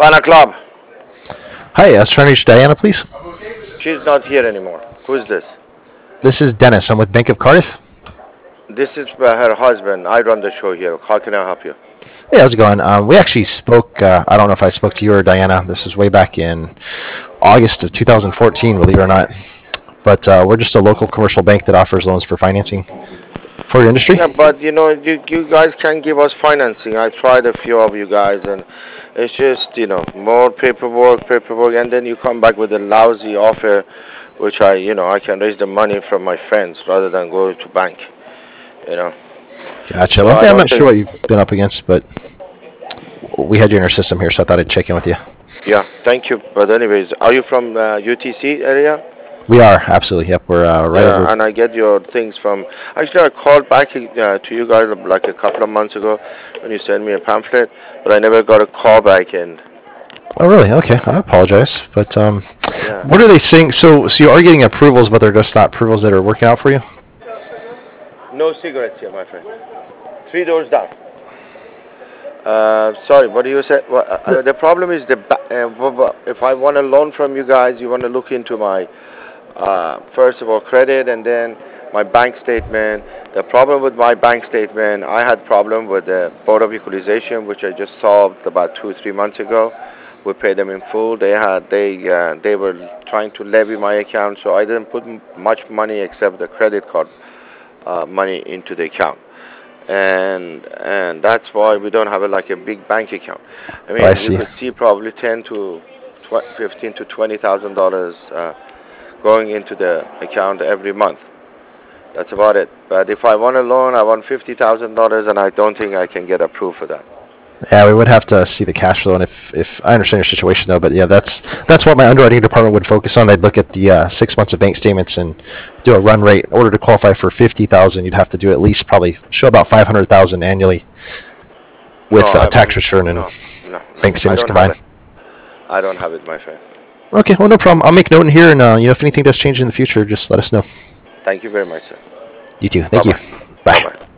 Pana Club. Hi, I was trying to reach Diana, please. She's not here anymore. Who's this? This is Dennis. I'm with Bank of Cardiff. This is her husband. I run the show here. How can I help you? Hey, how's it going? We actually spoke. I don't know if I spoke to you or Diana. This was way back in August of 2014, believe it or not. But we're just a local commercial bank that offers loans for financing for your industry. Yeah, but you guys can't give us financing. I tried a few of you guys, and it's just more paperwork, and then you come back with a lousy offer, which I can raise the money from my friends rather than go to bank. You know, Gotcha. so Well, I yeah, I'm don't not sure think. what you've been up against, but we had you in our system here, so I thought I'd check in with you. Yeah, thank you. But anyways, are you from UTC area? We are, absolutely. Yep, we're right over. Yeah, and I get your things from. Actually, I called back to you guys like a couple of months ago when you sent me a pamphlet, but I never got a call back. And Oh, really? Okay, I apologize. But yeah, what are they saying? So you are getting approvals, but they're just not approvals that are working out for you? no cigarettes here, my friend. Three doors down. Sorry, what do you say? Well, the problem is if I want a loan from you guys, you want to look into my first of all credit and then my bank statement. The problem with my bank statement, I had problem with the board of equalization, which I just solved about 2 3 months ago. We paid them in full. They were trying to levy my account, so I didn't put much money except the credit card money into the account, and that's why we don't have like a big bank account. I Oh, I mean, you see. could see probably 15 to $20,000 going into the account every month. That's about it. But if I want a loan, I want $50,000, and I don't think I can get approved for that. Yeah, we would have to see the cash flow, and if I understand your situation though, but yeah, that's what my underwriting department would focus on. They'd look at the 6 months of bank statements and do a run rate. In order to qualify for 50,000, you'd have to do at least probably show about 500,000 annually No, with I tax won't. return and No, no, no. bank I statements don't have combined. it. I don't have it, my friend. Okay, well, no problem. I'll make note in here, and if anything does change in the future, just let us know. Thank you very much, sir. You too. Bye Thank you. bye. Bye Bye. bye.